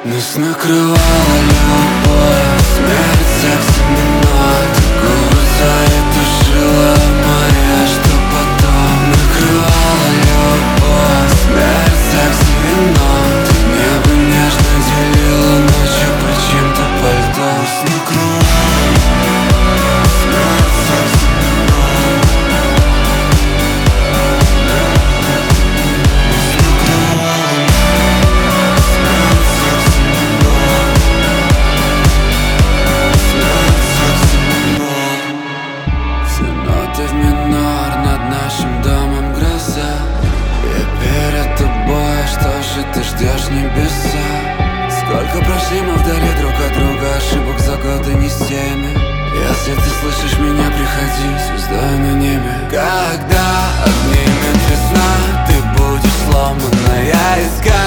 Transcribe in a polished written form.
Нас накрывала любовь, смерть, секс и минут. Губы твои тушила моя, что потом. Накрывала любовь, смерть, секс и минут. Небо нежно делило ночью под чьим-то пальто. Нас накрывала смерть, секс и минут. Нас накрывала смерть, секс и минут. Смерть, секс и минут. Все ноты в минор, над нашим домом гроза. И перед тобой, что же ты ждешь небеса? Сколько прошли мы вдали друг от друга, ошибок за годы не с теми. Если ты слышишь меня, приходи, звездой на небе. Когда обнимет весна, ты будешь сломанная из